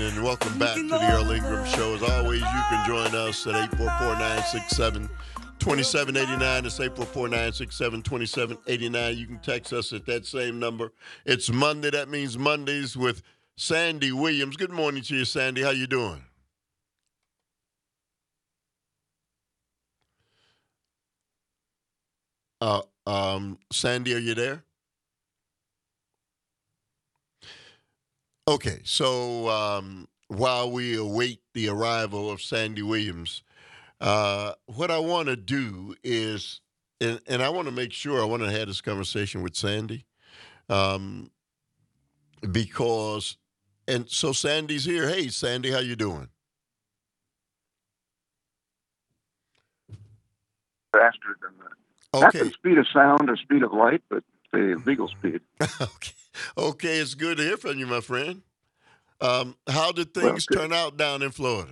and welcome back to the Earl Ingram Show. As always, you can join us at 844-967-2789. It's 844-967-2789. You can text us at that same number. It's Monday. That means Mondays with Sandy Williams. Good morning to you, Sandy. How you doing? Sandy, are you there? Okay, so while we await the arrival of Sandy Williams, what I want to do is, and I want to make sure I want to have this conversation with Sandy, um, because, and so Sandy's here. Hey, Sandy, how you doing? Faster than not the Okay, speed of sound or speed of light, but the legal speed. okay, okay. It's good to hear from you, my friend. How did Well, things good. turn out down in Florida?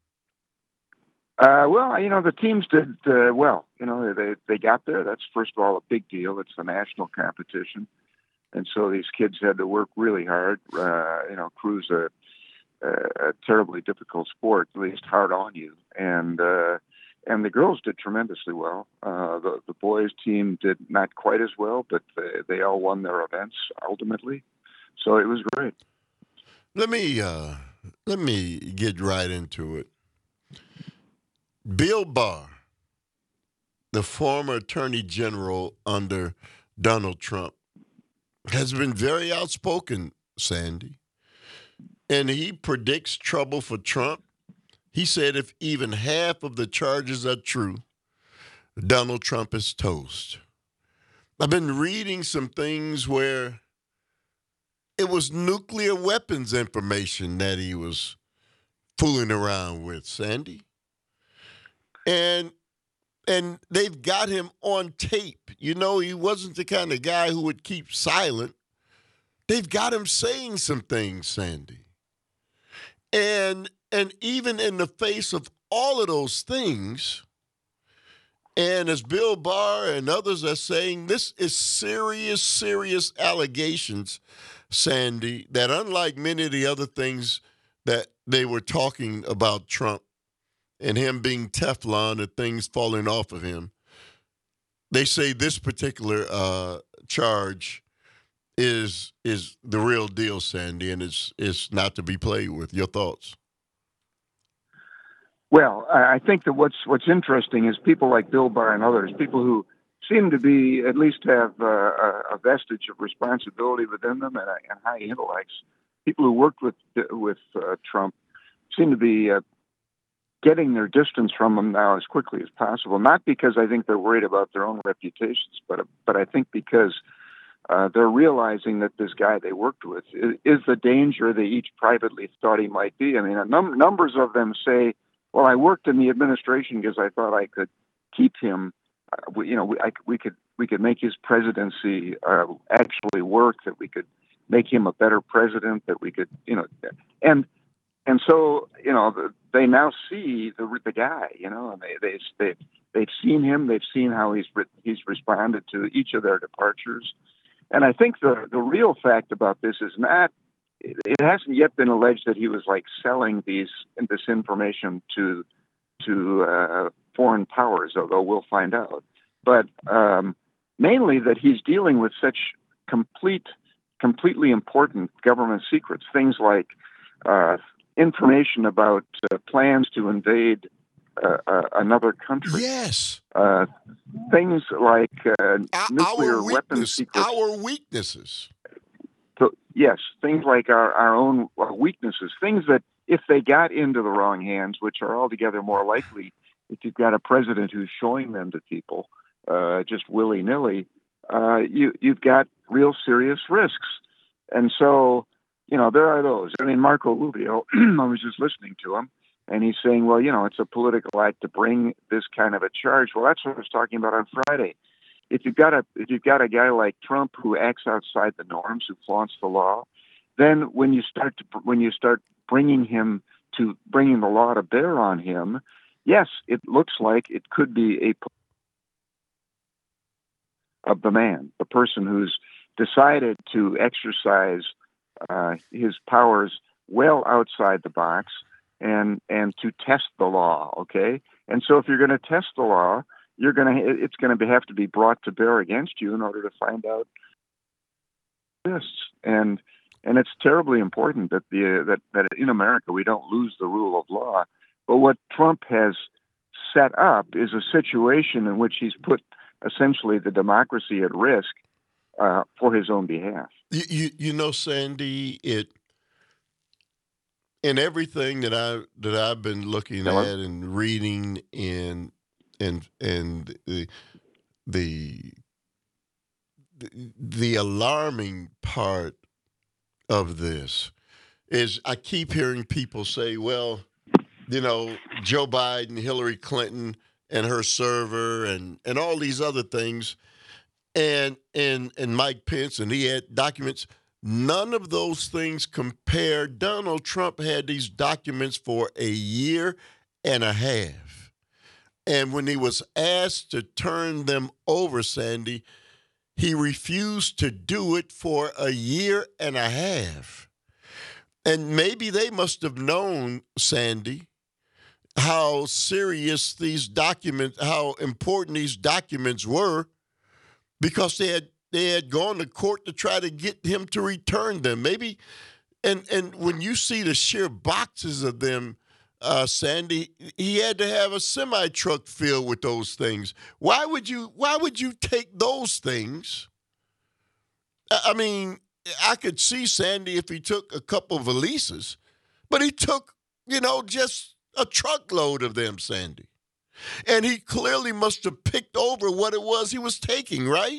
Well, the teams did well. They got there. That's first of all a big deal. It's a national competition, and so these kids had to work really hard. Crew's a terribly difficult sport, at least hard on you. And the girls did tremendously well. The boys team did not quite as well, but they all won their events ultimately. So it was great. Let me let me get right into it. Bill Barr, the former Attorney General under Donald Trump, has been very outspoken, Sandy, and he predicts trouble for Trump. He said if even half of the charges are true, Donald Trump is toast. I've been reading some things where it was nuclear weapons information that he was fooling around with, Sandy. And they've got him on tape. He wasn't the kind of guy who would keep silent. They've got him saying some things, Sandy. And even in the face of all of those things, and as Bill Barr and others are saying, this is serious, serious allegations, Sandy, that unlike many of the other things that they were talking about Trump and him being Teflon and things falling off of him, they say this particular charge is the real deal, Sandy, and it's not to be played with. Your thoughts? Well, I think that what's interesting is people like Bill Barr and others, people who seem to be at least have a vestige of responsibility within them and high intellects. People who worked with Trump seem to be getting their distance from him now as quickly as possible. Not because I think they're worried about their own reputations, but I think because they're realizing that this guy they worked with is the danger they each privately thought he might be. I mean, numbers of them say, well, I worked in the administration because I thought I could keep him. We could make his presidency actually work. That we could make him a better president. That we could, and so they now see the guy. And they've seen him. They've seen how he's responded to each of their departures. And I think the real fact about this is not. It hasn't yet been alleged that he was like selling this information to foreign powers, although we'll find out. But mainly that he's dealing with such completely important government secrets, things like information about plans to invade another country. Yes. Things like nuclear Our weapons secrets. Our weaknesses. So, yes, things like our own weaknesses, things that if they got into the wrong hands, which are altogether more likely if you've got a president who's showing them to people just willy-nilly, you've got real serious risks. And so, there are those. I mean, Marco Rubio, I was just listening to him, and he's saying, well, it's a political act to bring this kind of a charge. Well, that's what I was talking about on Friday. If you've got a guy like Trump who acts outside the norms, who flaunts the law, then when you start bringing the law to bear on him, yes, it looks like it could be of the man, the person who's decided to exercise his powers well outside the box and to test the law. Okay, and so if you're going to test the law, it's going to have to be brought to bear against you in order to find out this. And it's terribly important that that in America we don't lose the rule of law. But what Trump has set up is a situation in which he's put essentially the democracy at risk for his own behalf. You know, Sandy, in everything that I've been looking Hello? at and reading and the the alarming part of this is I keep hearing people say, well, you know, Joe Biden, Hillary Clinton, and her server, and all these other things, and Mike Pence, and he had documents. None of those things compare. Donald Trump had these documents for a year and a half. And when he was asked to turn them over, Sandy, he refused to do it for a year and a half. And maybe they must have known, Sandy, how serious these documents, how important these documents were, because they had gone to court to try to get him to return them. Maybe, and when you see the sheer boxes of them, Sandy, he had to have a semi truck filled with those things. Why would you take those things? I mean, I could see Sandy if he took a couple of valises, but he took, just a truckload of them, Sandy. And he clearly must have picked over what it was he was taking, right?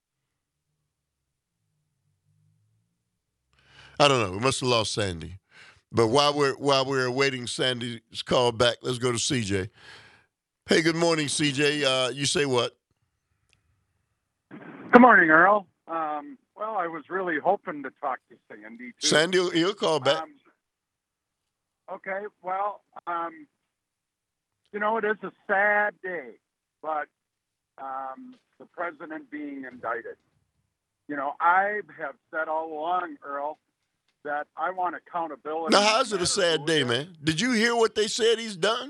I don't know. We must have lost Sandy. But while we're awaiting Sandy's call back, let's go to CJ. Hey, good morning, CJ. You say what? Good morning, Earl. Well, I was really hoping to talk to Sandy, too. Sandy, he'll call back. Okay, well, it is a sad day, but the president being indicted. I have said all along, Earl, that I want accountability. Now, how's it a sad day, man? Did you hear what they said he's done?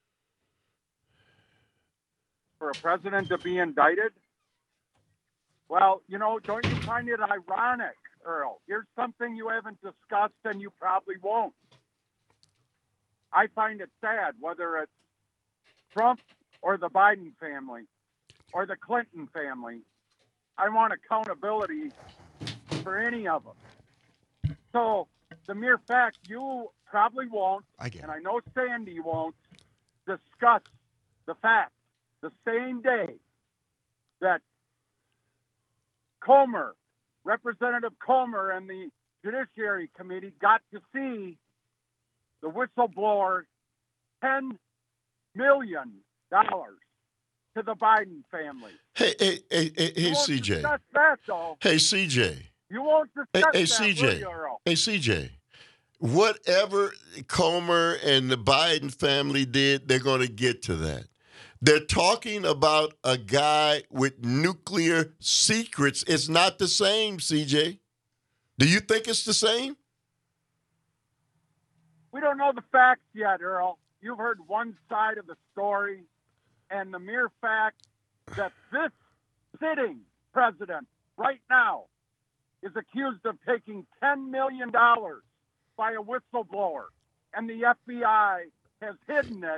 For a president to be indicted? Well, don't you find it ironic, Earl? Here's something you haven't discussed and you probably won't. I find it sad, whether it's Trump or the Biden family or the Clinton family. I want accountability for any of them. So the mere fact you probably won't, and I know Sandy won't, discuss the fact the same day that Comer, Representative Comer and the Judiciary Committee got to see the whistleblower $10 million to the Biden family. Hey, CJ. Discuss that, though. Hey, CJ. You won't discuss that, CJ. will you, Earl? Hey, CJ. Whatever Comer and the Biden family did, they're going to get to that. They're talking about a guy with nuclear secrets. It's not the same, CJ. Do you think it's the same? We don't know the facts yet, Earl. You've heard one side of the story, and the mere fact that this sitting president right now is accused of taking $10 million by a whistleblower, and the FBI has hidden it.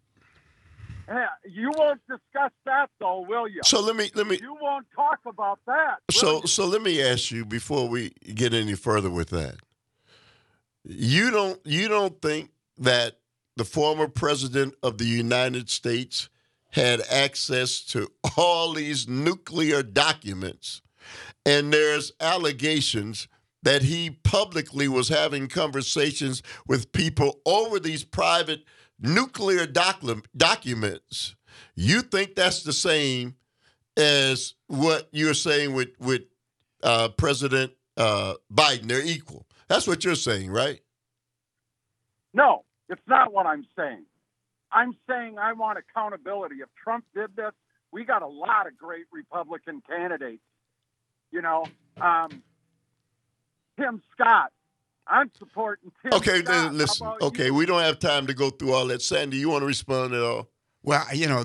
You won't discuss that, though, will you? So let me. You won't talk about that. So let me ask you before we get any further with that. You don't think that the former president of the United States had access to all these nuclear documents, and there's allegations that he publicly was having conversations with people over these private nuclear documents? You think that's the same as what you're saying with President Biden? They're equal. That's what you're saying, right? No, it's not what I'm saying. I'm saying I want accountability. If Trump did this, we got a lot of great Republican candidates. Tim Scott, I'm supporting Tim Okay, Scott. then listen. How about Okay, you? we don't have time to go through all that. Sandy, you want to respond at all? Well,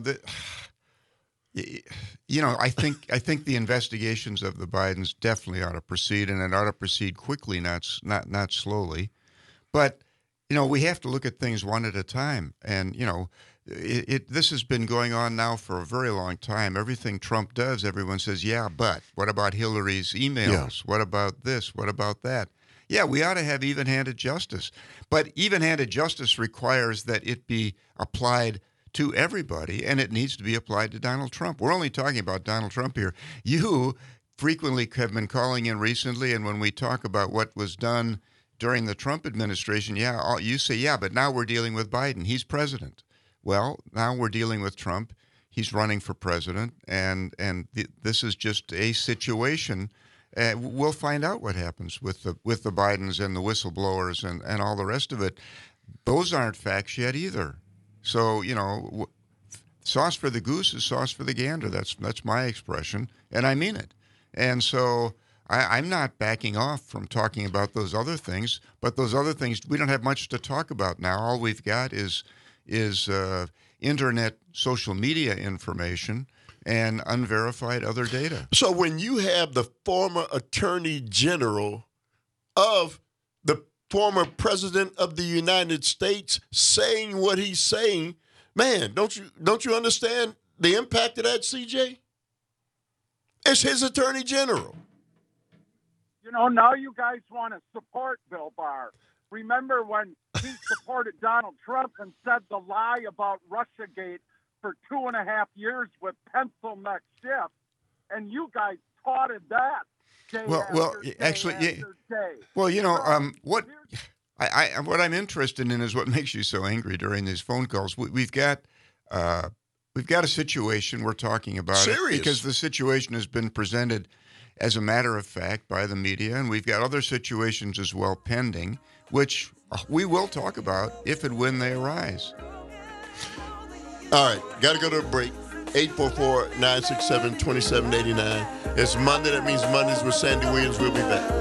I think the investigations of the Bidens definitely ought to proceed, and it ought to proceed quickly, not slowly. But we have to look at things one at a time, and this has been going on now for a very long time. Everything Trump does, everyone says, yeah, but what about Hillary's emails? Yeah. What about this? What about that? Yeah, we ought to have even-handed justice, but even-handed justice requires that it be applied to everybody, and it needs to be applied to Donald Trump. We're only talking about Donald Trump here. You frequently have been calling in recently, and when we talk about what was done during the Trump administration, you say, yeah, but now we're dealing with Biden. He's president. Well, now we're dealing with Trump. He's running for president, and this is just a situation. We'll find out what happens with the Bidens and the whistleblowers and all the rest of it. Those aren't facts yet either. So, sauce for the goose is sauce for the gander. That's my expression, and I mean it. And so I'm not backing off from talking about those other things, but those other things, we don't have much to talk about now. All we've got is internet, social media information, and unverified other data. So when you have the former Attorney General of the former President of the United States saying what he's saying, man, don't you understand the impact of that, CJ? It's his Attorney General. Now you guys want to support Bill Barr. Remember when he supported Donald Trump and said the lie about Russiagate for 2.5 years with pencil neck Schiff, and you guys taughted that day after day actually, after day. Well, what I'm interested in is what makes you so angry during these phone calls. We've got a situation we're talking about. Serious. Because the situation has been presented as a matter of fact by the media, and we've got other situations as well pending, which we will talk about if and when they arise. All right, got to go to a break. 844-967-2789. It's Monday. That means Mondays with Sandy Williams. We'll be back.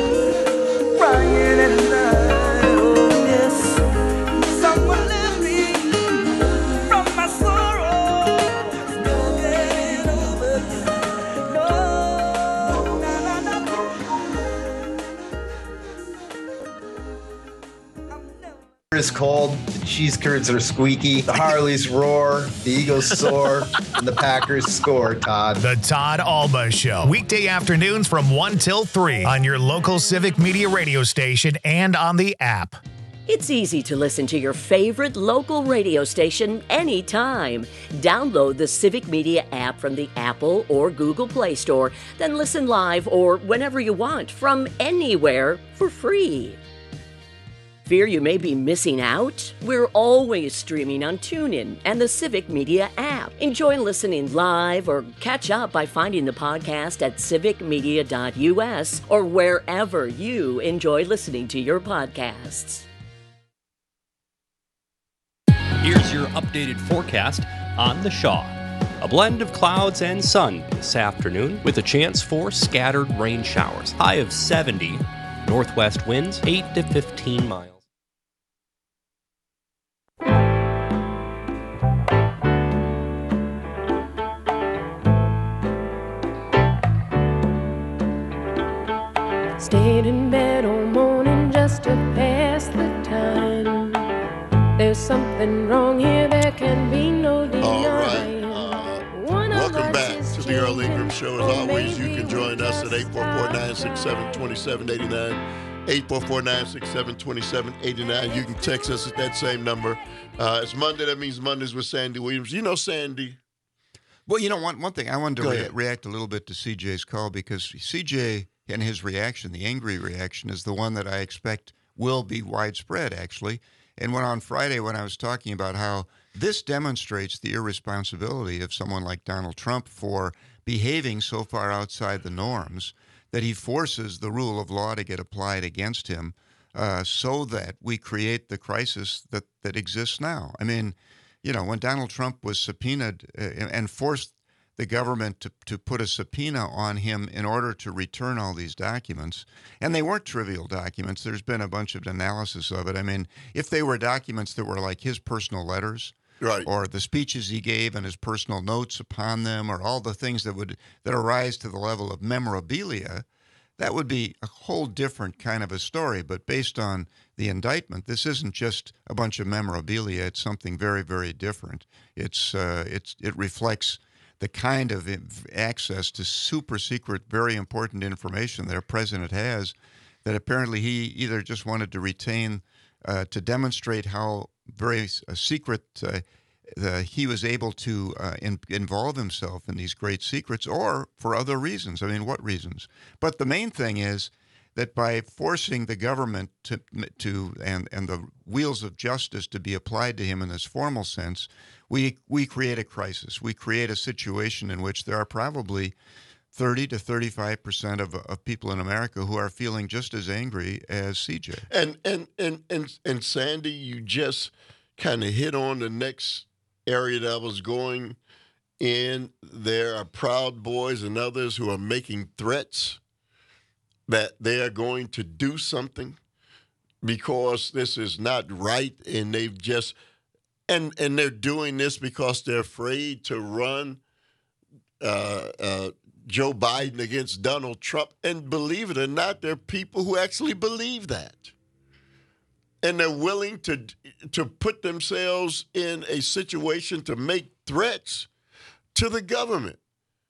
Is cold, the cheese curds are squeaky, the Harleys roar, the Eagles soar, and the Packers score, Todd. The Todd Alba Show. Weekday afternoons from 1 till 3 on your local Civic Media radio station and on the app. It's easy to listen to your favorite local radio station anytime. Download the Civic Media app from the Apple or Google Play Store, then listen live or whenever you want from anywhere for free. Fear you may be missing out? We're always streaming on TuneIn and the Civic Media app. Enjoy listening live or catch up by finding the podcast at civicmedia.us or wherever you enjoy listening to your podcasts. Here's your updated forecast on the Shaw. A blend of clouds and sun this afternoon with a chance for scattered rain showers. High of 70. Northwest winds 8 to 15 miles. Stayed in bed all morning just to pass the time. There's something wrong here, there can be no denying. Welcome back to the Earl Ingram Show. As always, you can join us at 844-967-2789. 844-967-2789. You can text us at that same number. It's Monday. That means Mondays with Sandy Williams. You know Sandy. Well, one thing. I wanted to react a little bit to CJ's call because CJ and his reaction, the angry reaction, is the one that I expect will be widespread, actually. And when on Friday, when I was talking about how this demonstrates the irresponsibility of someone like Donald Trump for behaving so far outside the norms that he forces the rule of law to get applied against him so that we create the crisis that exists now. I mean, when Donald Trump was subpoenaed and forced the government to put a subpoena on him in order to return all these documents. And they weren't trivial documents. There's been a bunch of analysis of it. I mean, if they were documents that were like his personal letters, Right. or the speeches he gave and his personal notes upon them, or all the things that arise to the level of memorabilia, that would be a whole different kind of a story. But based on the indictment, this isn't just a bunch of memorabilia. It's something very, very different. It reflects the kind of access to super secret, very important information that a president has that apparently he either just wanted to retain to demonstrate how very secret he was able to involve himself in these great secrets, or for other reasons. I mean, what reasons? But the main thing is that by forcing the government and the wheels of justice to be applied to him in this formal sense, we create a crisis. We create a situation in which there are probably 30 to 35% of people in America who are feeling just as angry as CJ. And Sandy, you just kind of hit on the next area that I was going in. There are Proud Boys and others who are making threats that they are going to do something because this is not right, and they've just and they're doing this because they're afraid to run Joe Biden against Donald Trump. And believe it or not, there are people who actually believe that. And they're willing to put themselves in a situation to make threats to the government,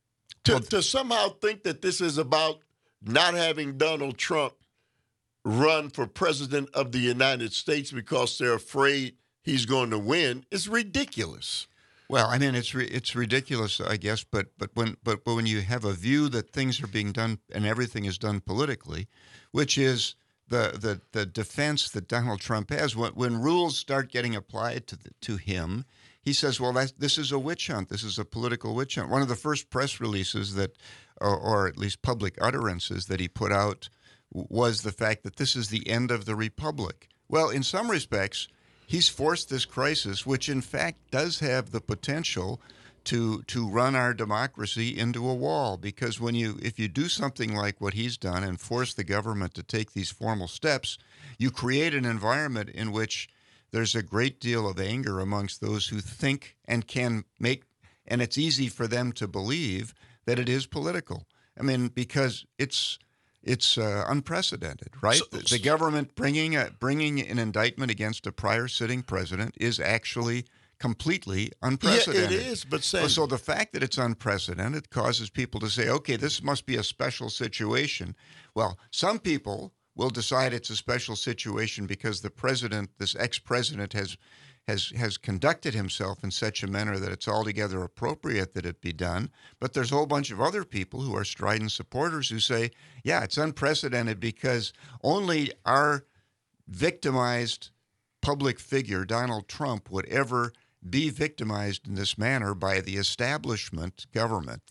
to somehow think that this is about not having Donald Trump run for president of the United States because they're afraid he's going to win is ridiculous. Well, I mean, it's ridiculous, I guess, but when you have a view that things are being done and everything is done politically, which is the defense that Donald Trump has, when rules start getting applied to him, he says, well, this is a witch hunt. This is a political witch hunt. One of the first press releases that, or at least public utterances that he put out was the fact that this is the end of the republic. Well, in some respects, he's forced this crisis, which in fact does have the potential to run our democracy into a wall. Because if you do something like what he's done and force the government to take these formal steps, you create an environment in which there's a great deal of anger amongst those who think and can make, and it's easy for them to believe that it is political. I mean, because it's unprecedented, right? The government bringing an indictment against a prior sitting president is actually completely unprecedented. Yeah, it is, but so the fact that it's unprecedented causes people to say, okay, this must be a special situation. Well, some people will decide it's a special situation because the president, this ex-president, has conducted himself in such a manner that it's altogether appropriate that it be done. But there's a whole bunch of other people who are strident supporters who say, yeah, it's unprecedented because only our victimized public figure, Donald Trump, would ever be victimized in this manner by the establishment government.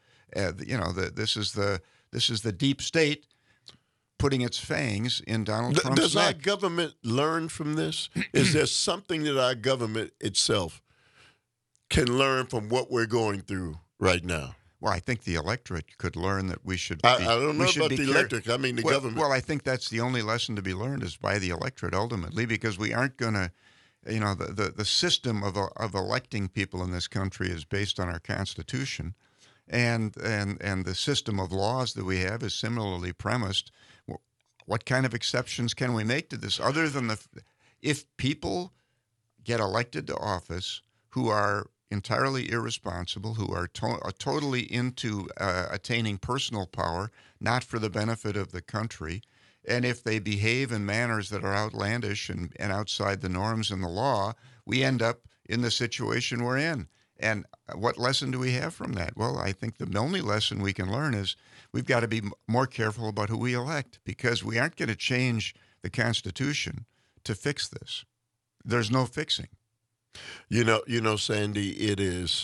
This is the deep state putting its fangs in Donald Trump's Does neck. our government learn from this? Is there something that our government itself can learn from what we're going through right now? Well, I think the electorate could learn that we should. I don't know about the electorate. I mean the government. Well, I think that's the only lesson to be learned is by the electorate ultimately, because we aren't going to, the system of electing people in this country is based on our Constitution, and the system of laws that we have is similarly premised. What kind of exceptions can we make to this other than if people get elected to office who are entirely irresponsible, who are totally into attaining personal power, not for the benefit of the country, and if they behave in manners that are outlandish and outside the norms and the law, we end up in the situation we're in. And what lesson do we have from that? Well, I think the only lesson we can learn is we've got to be more careful about who we elect, because we aren't going to change the Constitution to fix this. There's no fixing. You know, Sandy, it is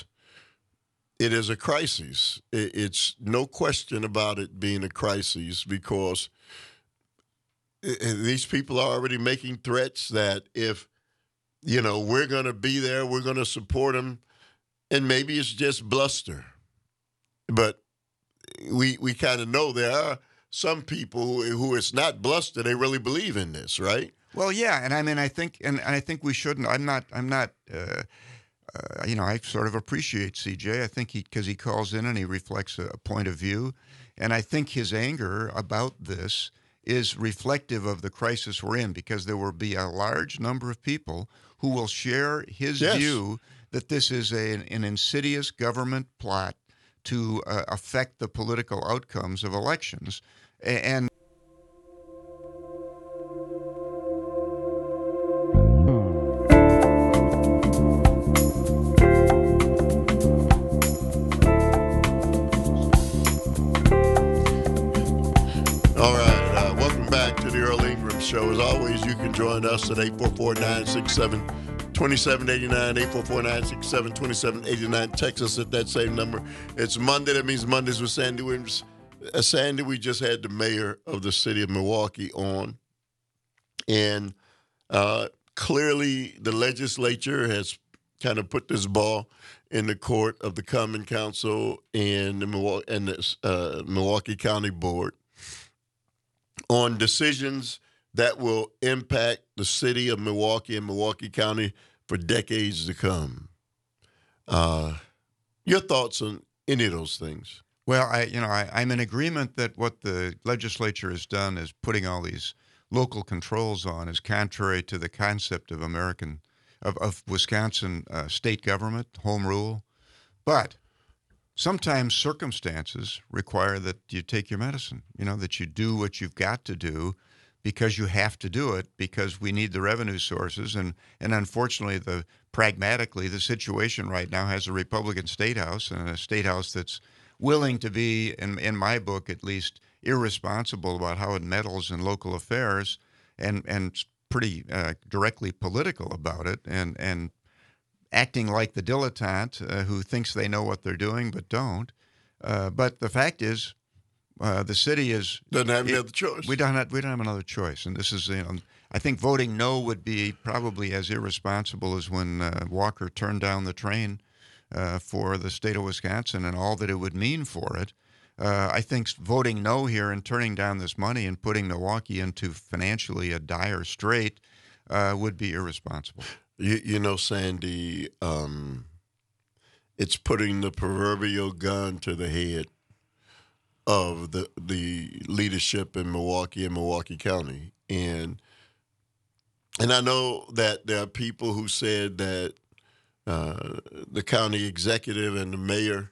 a crisis. It's no question about it being a crisis, because these people are already making threats that if, we're going to be there, we're going to support them, and maybe it's just bluster. but we kind of know there are some people who it's not bluster. They really believe in this, right? Well, yeah, and I mean, I think we shouldn't. I'm not. I sort of appreciate CJ. I think because he calls in and he reflects a point of view, and I think his anger about this is reflective of the crisis we're in, because there will be a large number of people who will share his view that this is an insidious government plot to affect the political outcomes of elections. And show. As always, you can join us at 844-967-2789, 844-967-2789. Text us at that same number. It's Monday. That means Mondays with Sandy Williams. Sandy, we just had the mayor of the city of Milwaukee on, and clearly the legislature has kind of put this ball in the court of the Common Council and the Milwaukee County Board on decisions that will impact the city of Milwaukee and Milwaukee County for decades to come. Your thoughts on any of those things? Well, I'm in agreement that what the legislature has done is putting all these local controls on is contrary to the concept of Wisconsin state government, home rule. But sometimes circumstances require that you take your medicine, that you do what you've got to do because you have to do it, because we need the revenue sources. And unfortunately, pragmatically, the situation right now has a Republican state house, and a state house that's willing to be, in my book at least, irresponsible about how it meddles in local affairs, and pretty directly political about it, and acting like the dilettante who thinks they know what they're doing but don't. But the fact is, the city doesn't have any other choice. We don't have another choice, and this is, I think voting no would be probably as irresponsible as when Walker turned down the train for the state of Wisconsin and all that it would mean for it. I think voting no here and turning down this money and putting Milwaukee into financially a dire strait would be irresponsible. Sandy, it's putting the proverbial gun to the head of the leadership in Milwaukee and Milwaukee County. And I know that there are people who said that the county executive and the mayor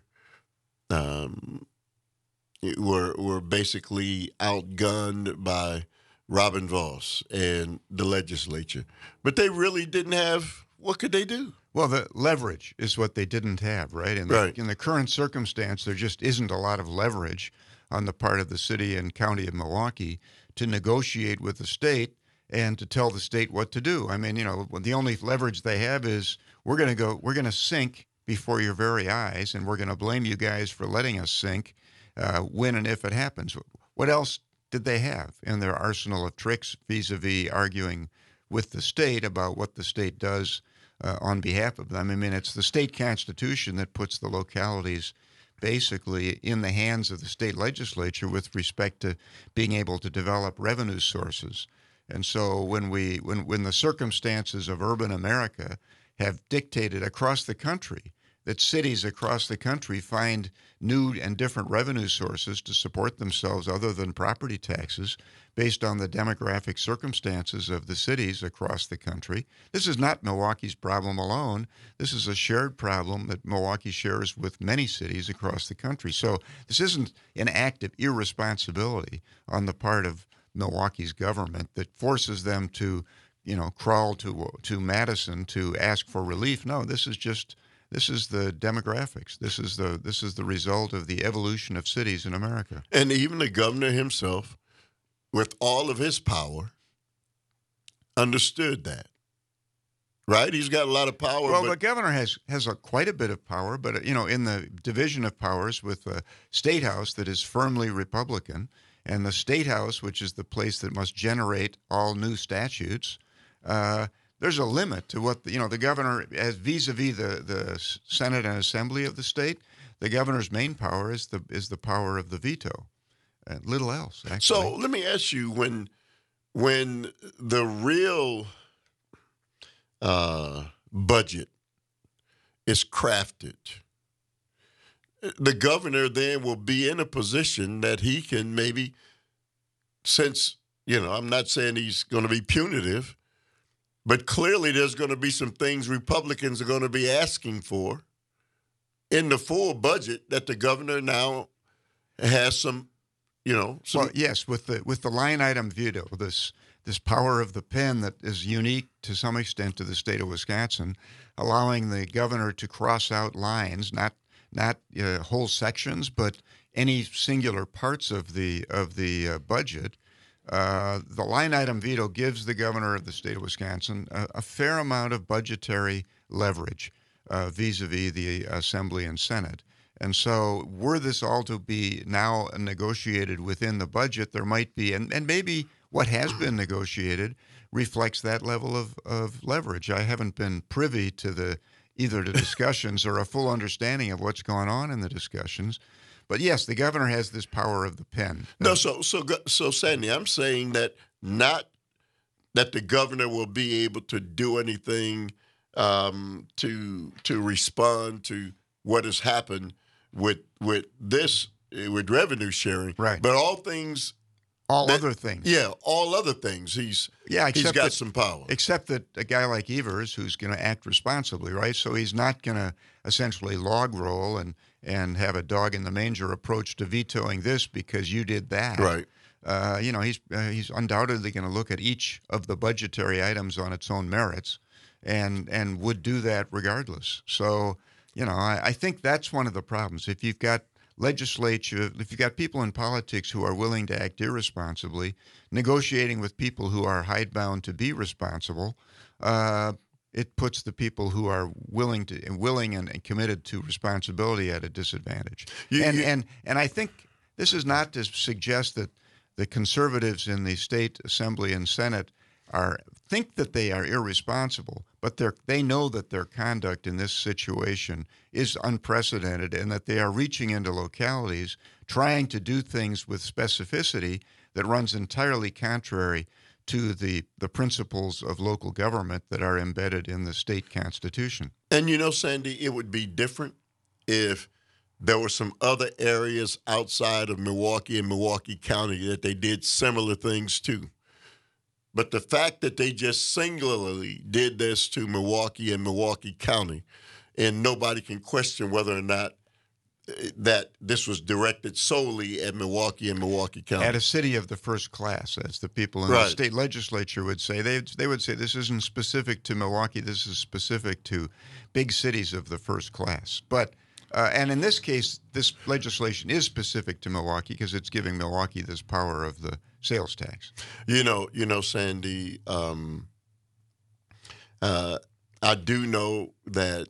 were basically outgunned by Robin Vos and the legislature. But they really didn't have, what could they do? Well, the leverage is what they didn't have, right? In the current circumstance, there just isn't a lot of leverage on the part of the city and county of Milwaukee to negotiate with the state and to tell the state what to do. I mean, the only leverage they have is we're going to sink before your very eyes, and we're going to blame you guys for letting us sink when and if it happens. What else did they have in their arsenal of tricks vis-a-vis arguing with the state about what the state does on behalf of them? I mean, it's the state constitution that puts the localities basically in the hands of the state legislature with respect to being able to develop revenue sources. And so when the circumstances of urban America have dictated across the country that cities across the country find new and different revenue sources to support themselves other than property taxes based on the demographic circumstances of the cities across the country. This is not Milwaukee's problem alone. This is a shared problem that Milwaukee shares with many cities across the country. So this isn't an act of irresponsibility on the part of Milwaukee's government that forces them to, crawl to Madison to ask for relief. No, this is the demographics. This is the result of the evolution of cities in America. And even the governor himself, with all of his power, understood that. Right? He's got a lot of power. Well, the governor has quite a bit of power, but in the division of powers with the State House that is firmly Republican, and the State House, which is the place that must generate all new statutes, there's a limit to what the governor has vis-a-vis the Senate and Assembly of the state. the governor's main power is the power of the veto. Little else, actually. So let me ask you, when the real budget is crafted, the governor then will be in a position that he can maybe, since, I'm not saying he's going to be punitive, but clearly there's going to be some things Republicans are going to be asking for in the full budget that the governor now has some. Well, yes, with the line item veto, this power of the pen that is unique to some extent to the state of Wisconsin, allowing the governor to cross out lines, not whole sections, but any singular parts of the budget. The line item veto gives the governor of the state of Wisconsin a fair amount of budgetary leverage vis-a-vis the Assembly and Senate. And so were this all to be now negotiated within the budget, there might be, and maybe what has been negotiated reflects that level of leverage. I haven't been privy to either the discussions or a full understanding of what's going on in the discussions. But yes, the governor has this power of the pen. No, so Sandy, I'm saying that not that the governor will be able to do anything to respond to what has happened with revenue sharing, right? But all other things. Yeah, all other things. He's got some power. Except that a guy like Evers, who's going to act responsibly, right? So he's not going to essentially log roll and have a dog in the manger approach to vetoing this because you did that. Right. He's undoubtedly going to look at each of the budgetary items on its own merits and would do that regardless. So, I think that's one of the problems. If you've got if you've got people in politics who are willing to act irresponsibly, negotiating with people who are hidebound to be responsible, it puts the people who are willing and committed to responsibility at a disadvantage. And I think this is not to suggest that the conservatives in the state assembly and Senate think that they are irresponsible, but they know that their conduct in this situation is unprecedented and that they are reaching into localities, trying to do things with specificity that runs entirely contrary to the principles of local government that are embedded in the state constitution. And Sandy, it would be different if there were some other areas outside of Milwaukee and Milwaukee County that they did similar things to. But the fact that they just singularly did this to Milwaukee and Milwaukee County, and nobody can question whether or not that this was directed solely at Milwaukee and Milwaukee County. At a city of the first class, as the people in the state legislature would say. They would say this isn't specific to Milwaukee, this is specific to big cities of the first class. But and in this case, this legislation is specific to Milwaukee because it's giving Milwaukee this power of the sales tax. Sandy, I do know that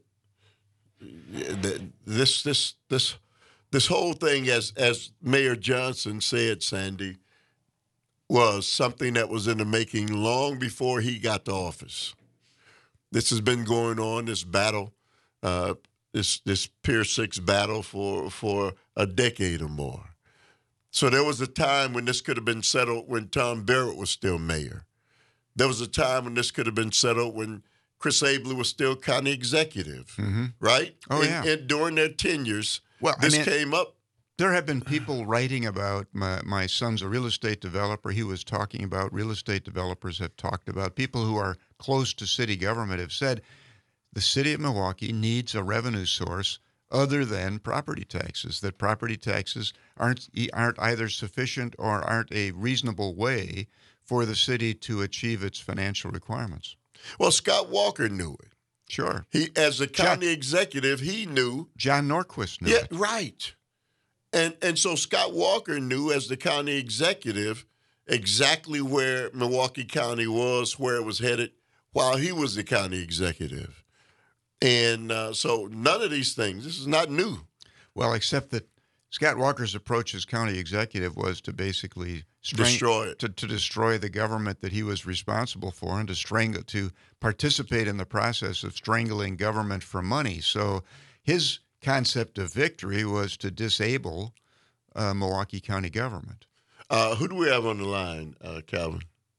this whole thing, as Mayor Johnson said, Sandy, was something that was in the making long before he got to office. This has been going on, this battle, this Pier 6 battle for a decade or more. So there was a time when this could have been settled when Tom Barrett was still mayor. There was a time when this could have been settled when Chris Abele was still county executive, right? Oh, yeah. And during their tenures, this came up. There have been people writing about, my son's a real estate developer. He was talking about, real estate developers have talked about, people who are close to city government have said the city of Milwaukee needs a revenue source other than property taxes, that property taxes aren't either sufficient or aren't a reasonable way for the city to achieve its financial requirements. Well, Scott Walker knew it. Sure. He, as a county executive, he knew. John Norquist knew it. Yeah, right. And so Scott Walker knew as the county executive exactly where Milwaukee County was, where it was headed while he was the county executive. And so none of these things, this is not new. Well, except that Scott Walker's approach as county executive was to basically destroy it, to destroy the government that he was responsible for, and to participate in the process of strangling government for money. So his concept of victory was to disable Milwaukee County government. Who do we have on the line, Calvin?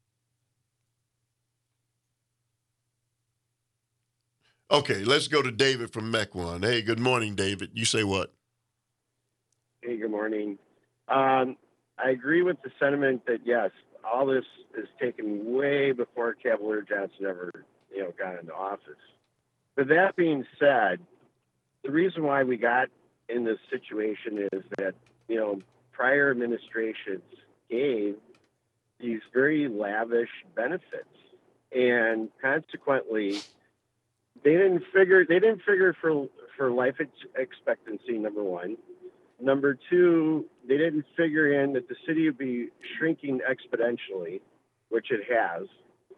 Okay, let's go to David from Mequon. Hey, good morning, David. You say what? Hey, good morning. I agree with the sentiment that, yes, all this is taken way before Cavalier Johnson ever, got into office. But that being said, the reason why we got in this situation is that, prior administrations gave these very lavish benefits. And consequently, they didn't figure for life expectancy, number one. Number two, they didn't figure in that the city would be shrinking exponentially, which it has.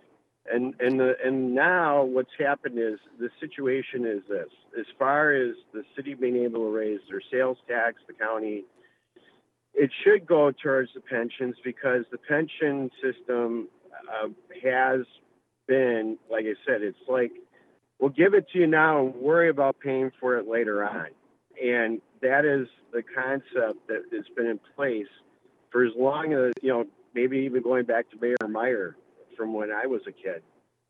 And now what's happened is the situation is this. As far as the city being able to raise their sales tax, the county, it should go towards the pensions because the pension system has been, like I said, it's like, we'll give it to you now and worry about paying for it later on. And that is the concept that has been in place for as long as, maybe even going back to Mayor Meyer from when I was a kid.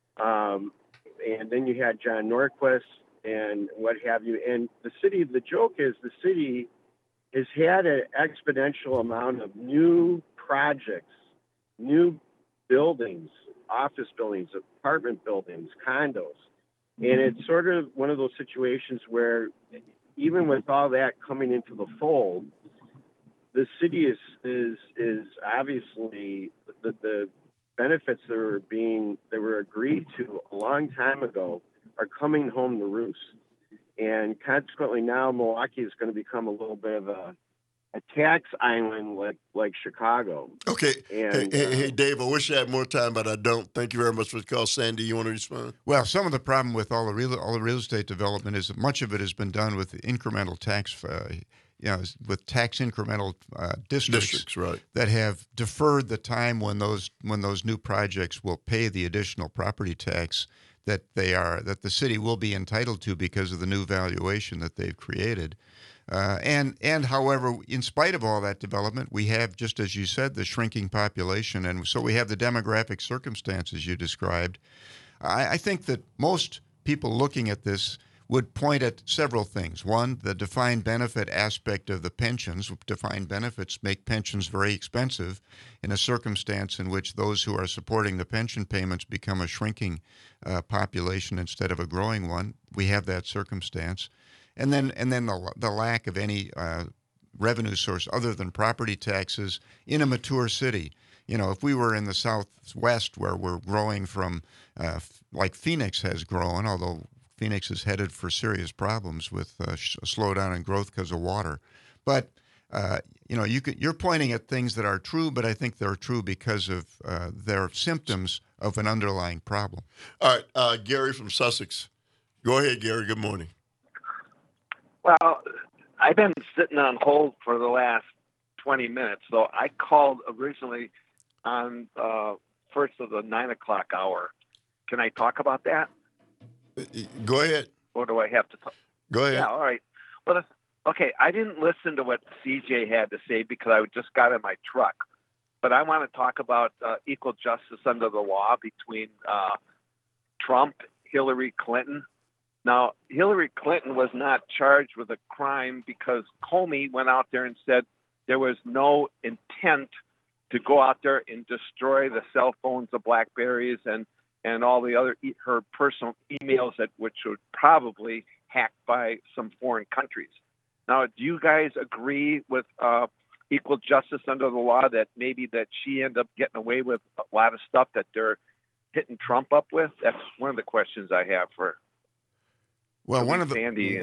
And then you had John Norquist and what have you. And the joke is the city has had an exponential amount of new projects, new buildings, office buildings, apartment buildings, condos. And it's sort of one of those situations where even with all that coming into the fold, the city is obviously the benefits that were agreed to a long time ago are coming home to roost. And consequently now Milwaukee is going to become a little bit of a tax island like Chicago. Okay. And, hey, Dave, I wish I had more time, but I don't. Thank you very much for the call. Sandy, you want to respond? Well, some of the problem with all the real estate development is that much of it has been done with incremental tax, with tax incremental districts right, that have deferred the time when those new projects will pay the additional property tax that the city will be entitled to because of the new valuation that they've created. And however, in spite of all that development, we have, just as you said, the shrinking population, and so we have the demographic circumstances you described. I think that most people looking at this would point at several things. One, the defined benefit aspect of the pensions. Defined benefits make pensions very expensive in a circumstance in which those who are supporting the pension payments become a shrinking population instead of a growing one. We have that circumstance. And then the lack of any revenue source other than property taxes in a mature city. If we were in the Southwest where we're growing from, like Phoenix has grown, although Phoenix is headed for serious problems with a slowdown in growth because of water. But, you're pointing at things that are true, but I think they're true because of their symptoms of an underlying problem. All right, Gary from Sussex. Go ahead, Gary. Good morning. Well, I've been sitting on hold for the last 20 minutes, so I called originally on first of the 9 o'clock hour. Can I talk about that? Go ahead. Or do I have to talk? Go ahead. Yeah, all right. Well, okay, I didn't listen to what CJ had to say because I just got in my truck. But I want to talk about equal justice under the law between Trump, Hillary Clinton. Now, Hillary Clinton was not charged with a crime because Comey went out there and said there was no intent to go out there and destroy the cell phones, the BlackBerries, and all the other her personal emails which would probably hacked by some foreign countries. Now, do you guys agree with equal justice under the law that maybe that she ended up getting away with a lot of stuff that they're hitting Trump up with? That's one of the questions I have for. Well, one of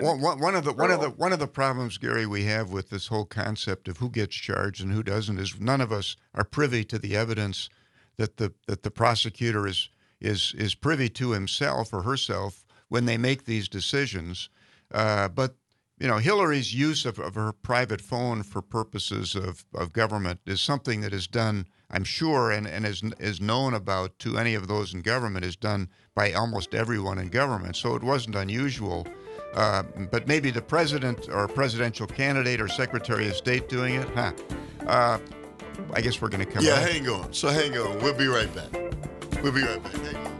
the problems, Gary, we have with this whole concept of who gets charged and who doesn't is none of us are privy to the evidence that the prosecutor is privy to himself or herself when they make these decisions. But Hillary's use of her private phone for purposes of government is something that is done, I'm sure, and is known about to any of those in government, is done by almost everyone in government. So it wasn't unusual But maybe the president or presidential candidate or secretary of state doing it? I guess we're going to come back. Yeah, hang on. So hang on. We'll be right back. We'll be right back. Hang on.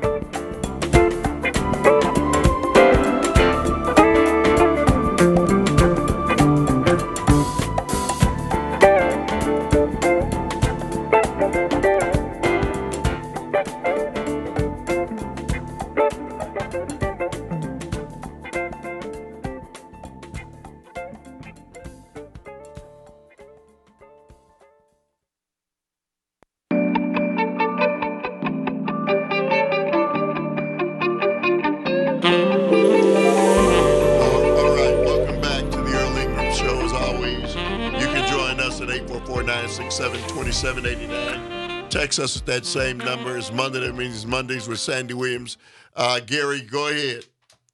Text us at that same number. It's Monday. That means Mondays with Sandy Williams. Gary, go ahead.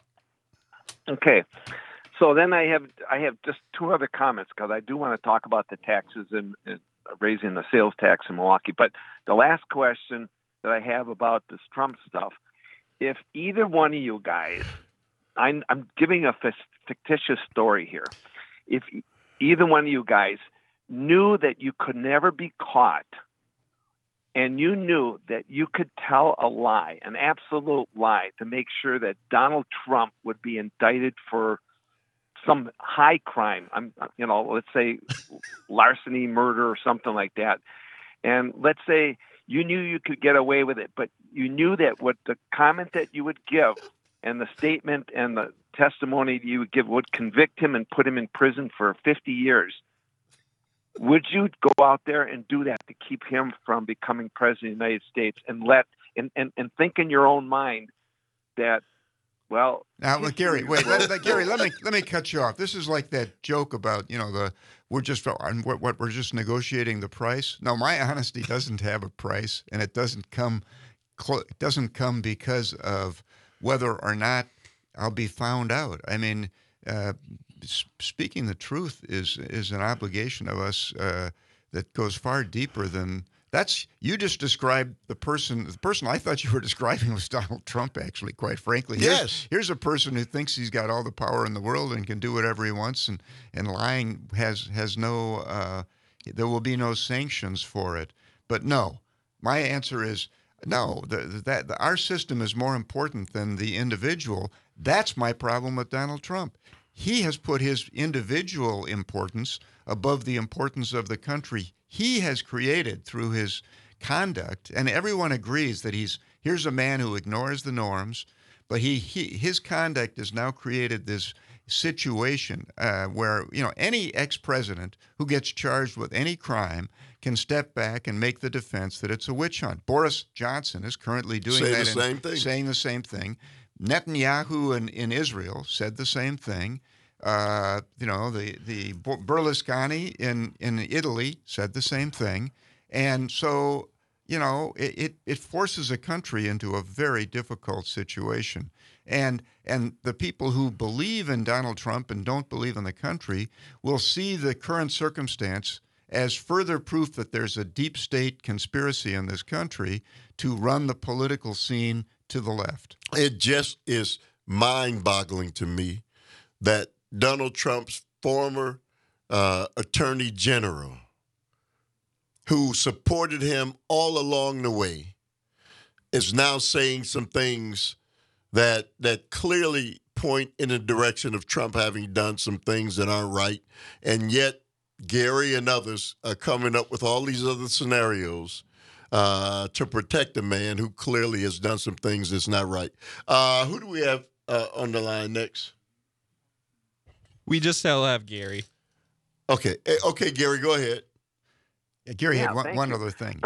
Okay. So then I have just two other comments because I do want to talk about the taxes and raising the sales tax in Milwaukee. But the last question that I have about this Trump stuff, if either one of you guys, I'm giving a fictitious story here. If either one of you guys knew that you could never be caught, and you knew that you could tell a lie, an absolute lie, to make sure that Donald Trump would be indicted for some high crime, let's say larceny, murder, or something like that. And let's say you knew you could get away with it, but you knew that what the comment that you would give and the statement and the testimony that you would give would convict him and put him in prison for 50 years. Would you go out there and do that to keep him from becoming president of the United States and think in your own mind that, well... Now, Gary, wait, Gary, let me cut you off. This is like that joke about, we're just negotiating the price. No, my honesty doesn't have a price, and it doesn't come because of whether or not I'll be found out. I mean, speaking the truth is an obligation of us that goes far deeper than that's. You just described the person I thought you were describing was Donald Trump. Actually, quite frankly, here's a person who thinks he's got all the power in the world and can do whatever he wants, and lying has no. There will be no sanctions for it. But no, my answer is no. Our system is more important than the individual. That's my problem with Donald Trump. He has put his individual importance above the importance of the country he has created through his conduct. And everyone agrees that here's a man who ignores the norms, but his conduct has now created this situation where any ex-president who gets charged with any crime can step back and make the defense that it's a witch hunt. Boris Johnson is currently doing saying the same thing. Netanyahu in Israel said the same thing. The Berlusconi in Italy said the same thing. And so, it forces a country into a very difficult situation. And the people who believe in Donald Trump and don't believe in the country will see the current circumstance as further proof that there's a deep state conspiracy in this country to run the political scene to the left. It just is mind-boggling to me that Donald Trump's former attorney general, who supported him all along the way, is now saying some things that clearly point in the direction of Trump having done some things that aren't right. And yet Gary and others are coming up with all these other scenarios to protect a man who clearly has done some things that's not right. Who do we have on the line next? We just still have Gary. Okay, Gary, go ahead. Yeah, Gary had one other thing.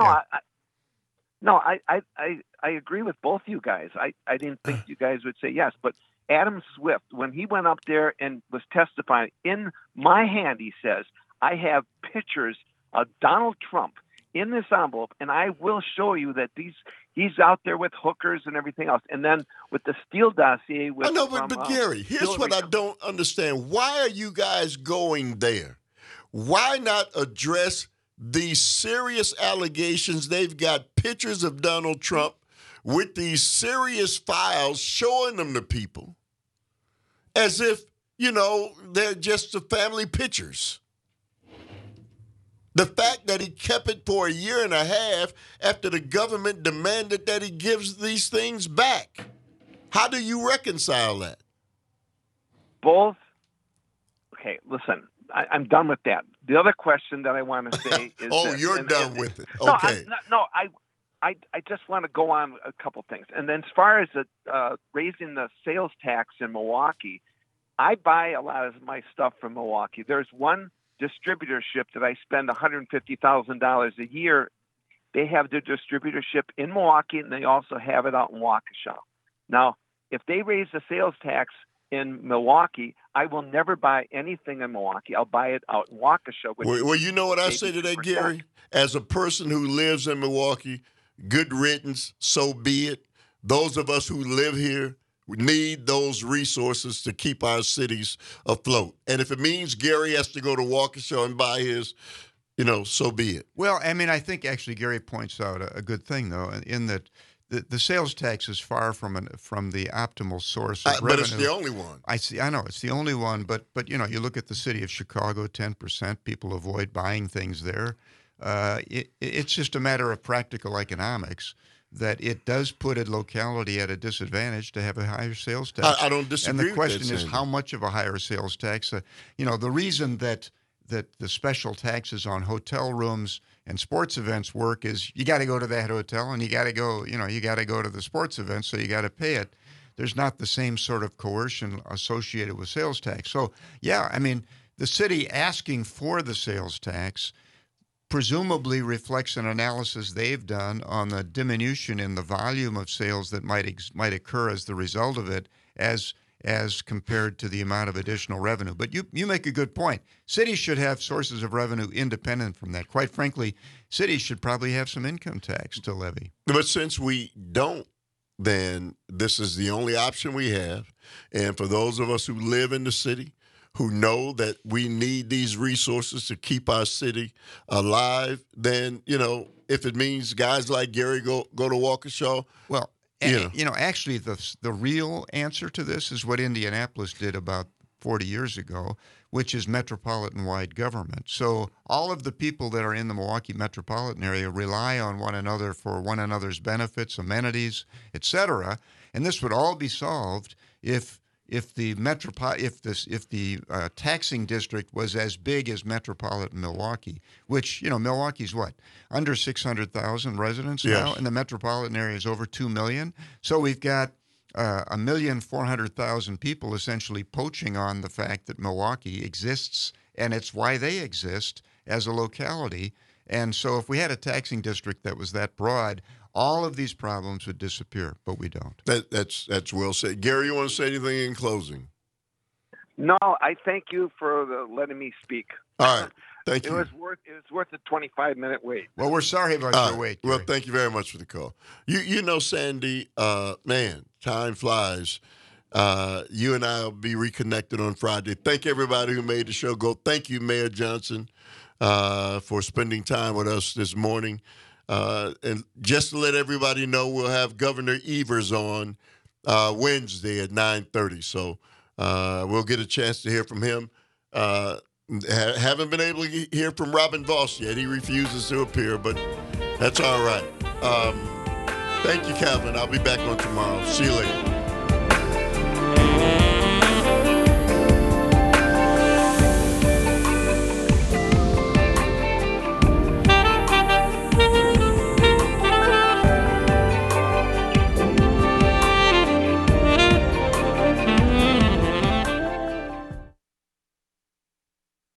No, I agree with both you guys. I didn't think you guys would say yes, but Adam Swift, when he went up there and was testifying, in my hand, he says, I have pictures of Donald Trump in this envelope, and I will show you that he's out there with hookers and everything else. And then with the Steele dossier. But Gary, here's what I don't understand. Why are you guys going there? Why not address these serious allegations? They've got pictures of Donald Trump with these serious files, showing them to people. as if, they're just the family pictures. The fact that he kept it for a year and a half after the government demanded that he gives these things back. How do you reconcile that? Both. Okay, listen, I'm done with that. The other question that I want to say is you're done with it. No, Okay. I just want to go on a couple things. And then as far as raising the sales tax in Milwaukee, I buy a lot of my stuff from Milwaukee. There's one distributorship that I spend $150,000 a year. They have their distributorship in Milwaukee, and they also have it out in Waukesha. Now, if they raise the sales tax in Milwaukee, I will never buy anything in Milwaukee. I'll buy it out in Waukesha. Well, you know what I say to that, Gary? As a person who lives in Milwaukee, good riddance, so be it. Those of us who live here need those resources to keep our cities afloat. And if it means Gary has to go to Waukesha and buy his, so be it. Well, I mean, I think actually Gary points out a good thing, though, in that the sales tax is far from the optimal source of revenue. But it's the only one. I know it's the only one. But you look at the city of Chicago, 10%. People avoid buying things there. It's just a matter of practical economics that it does put a locality at a disadvantage to have a higher sales tax. I don't disagree. And the question with that, is, Sandy. how much of a higher sales tax? The reason that the special taxes on hotel rooms and sports events work is you got to go to that hotel and you got to go to the sports event, so you got to pay it. There's not the same sort of coercion associated with sales tax. So, yeah, I mean, the city asking for the sales tax presumably reflects an analysis they've done on the diminution in the volume of sales that might occur as the result of it, as compared to the amount of additional revenue. But you make a good point. Cities should have sources of revenue independent from that. Quite frankly, cities should probably have some income tax to levy. But since we don't, then this is the only option we have. And for those of us who live in the city, who know that we need these resources to keep our city alive, then, if it means guys like Gary go to Waukesha, well, actually, the real answer to this is what Indianapolis did about 40 years ago, which is metropolitan-wide government. So all of the people that are in the Milwaukee metropolitan area rely on one another for one another's benefits, amenities, etc. And this would all be solved if the taxing district was as big as metropolitan Milwaukee, which, Milwaukee's what? Under 600,000 residents now, and the metropolitan area is over 2 million. So we've got 1,400,000 people essentially poaching on the fact that Milwaukee exists, and it's why they exist as a locality. And so if we had a taxing district that was that broad, all of these problems would disappear, but we don't. That's well said. Gary, you want to say anything in closing? No, I thank you for letting me speak. All right. Thank you. It was worth a 25-minute wait. Well, we're sorry about your wait, Gary. Well, thank you very much for the call. Sandy, man, time flies. You and I will be reconnected on Friday. Thank everybody who made the show go. Thank you, Mayor Johnson, for spending time with us this morning. And just to let everybody know, we'll have Governor Evers on Wednesday at 9:30. So we'll get a chance to hear from him. Haven't been able to hear from Robin Voss yet. He refuses to appear, but that's all right. Thank you, Calvin. I'll be back on tomorrow. See you later.